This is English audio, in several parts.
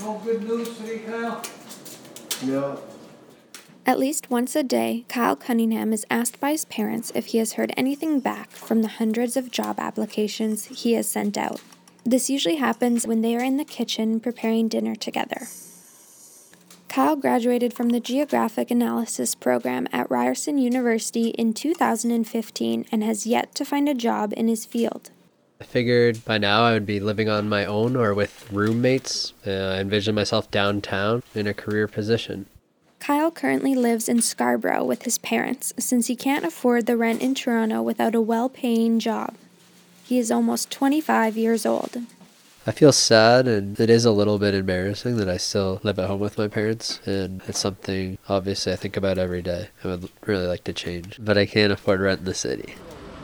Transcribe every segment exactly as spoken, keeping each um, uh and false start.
No good news today, Kyle? Yeah. At least once a day, Kyle Cunningham is asked by his parents if he has heard anything back from the hundreds of job applications he has sent out. This usually happens when they are in the kitchen preparing dinner together. Kyle graduated from the Geographic Analysis program at Ryerson University in two thousand fifteen and has yet to find a job in his field. I figured by now I would be living on my own or with roommates. Uh, I envisioned myself downtown in a career position. Kyle currently lives in Scarborough with his parents since he can't afford the rent in Toronto without a well-paying job. He is almost twenty-five years old. I feel sad, and it is a little bit embarrassing that I still live at home with my parents, and it's something obviously I think about every day. I would really like to change, but I can't afford rent in the city.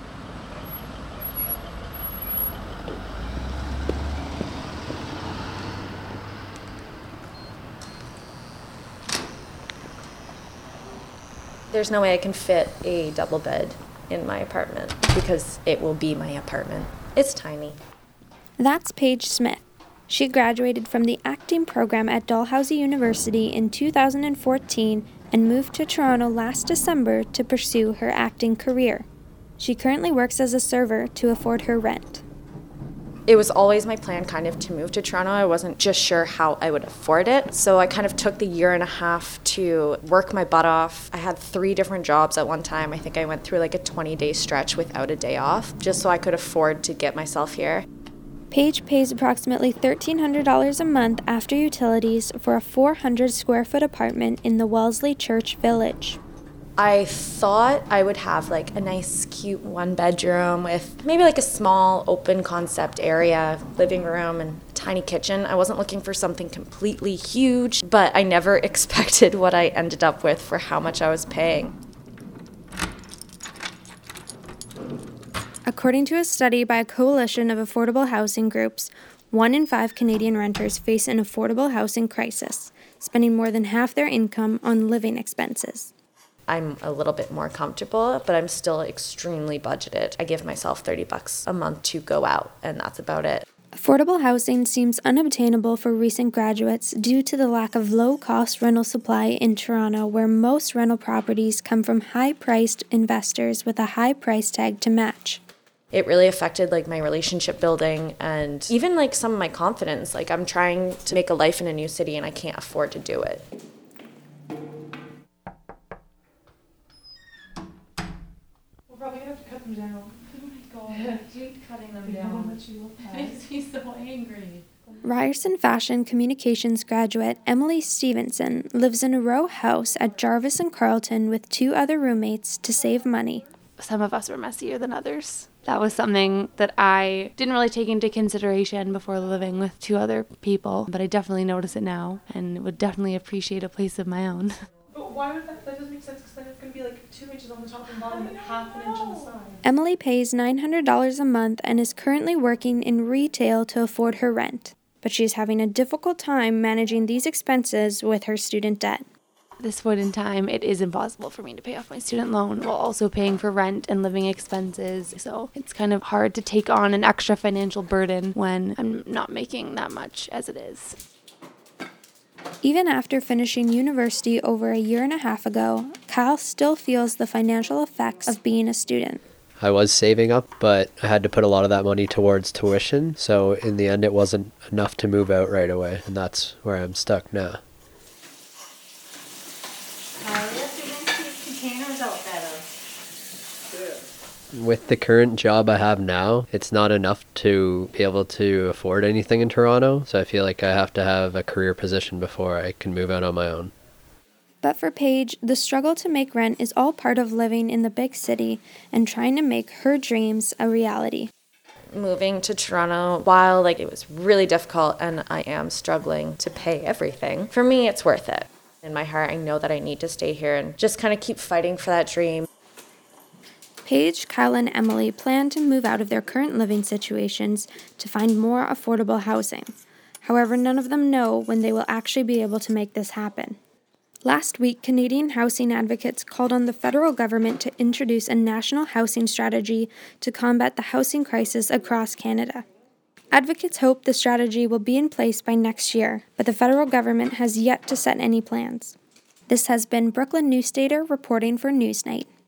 There's no way I can fit a double bed in my apartment because it will be my apartment. It's tiny. That's Paige Smith. She graduated from the acting program at Dalhousie University in two thousand fourteen and moved to Toronto last December to pursue her acting career. She currently works as a server to afford her rent. It was always my plan kind of to move to Toronto. I wasn't just sure how I would afford it. So I kind of took the year and a half to work my butt off. I had three different jobs at one time. I think I went through like a twenty-day stretch without a day off, just so I could afford to get myself here. Paige pays approximately thirteen hundred dollars a month after utilities for a four hundred square foot apartment in the Wellesley Church Village. I thought I would have like a nice cute one bedroom with maybe like a small open concept area, living room and a tiny kitchen. I wasn't looking for something completely huge, but I never expected what I ended up with for how much I was paying. According to a study by a coalition of affordable housing groups, one in five Canadian renters face an affordable housing crisis, spending more than half their income on living expenses. I'm a little bit more comfortable, but I'm still extremely budgeted. I give myself thirty bucks a month to go out, and that's about it. Affordable housing seems unobtainable for recent graduates due to the lack of low-cost rental supply in Toronto, where most rental properties come from high-priced investors with a high price tag to match. It really affected like my relationship building and even like some of my confidence. Like I'm trying to make a life in a new city and I can't afford to do it. Probably gonna have to cut them down. Oh my god. I hate cutting them down. It makes me so angry. Ryerson Fashion Communications graduate Emily Stevenson lives in a row house at Jarvis and Carleton with two other roommates to save money. Some of us were messier than others. That was something that I didn't really take into consideration before living with two other people, but I definitely notice it now and would definitely appreciate a place of my own. But why would that, that doesn't make sense because then it's going to be like two inches on the top and bottom and half an inch on the side. Emily pays nine hundred dollars a month and is currently working in retail to afford her rent, but she's having a difficult time managing these expenses with her student debt. At this point in time, it is impossible for me to pay off my student loan while also paying for rent and living expenses. So it's kind of hard to take on an extra financial burden when I'm not making that much as it is. Even after finishing university over a year and a half ago, Kyle still feels the financial effects of being a student. I was saving up, but I had to put a lot of that money towards tuition, so in the end it wasn't enough to move out right away, and that's where I'm stuck now. With the current job I have now, it's not enough to be able to afford anything in Toronto, so I feel like I have to have a career position before I can move out on my own. But for Paige, the struggle to make rent is all part of living in the big city and trying to make her dreams a reality. Moving to Toronto, while like it was really difficult and I am struggling to pay everything, for me it's worth it. In my heart, I know that I need to stay here and just kind of keep fighting for that dream. Paige, Kyle, and Emily plan to move out of their current living situations to find more affordable housing. However, none of them know when they will actually be able to make this happen. Last week, Canadian housing advocates called on the federal government to introduce a national housing strategy to combat the housing crisis across Canada. Advocates hope the strategy will be in place by next year, but the federal government has yet to set any plans. This has been Brooklyn Newsdater reporting for Newsnight.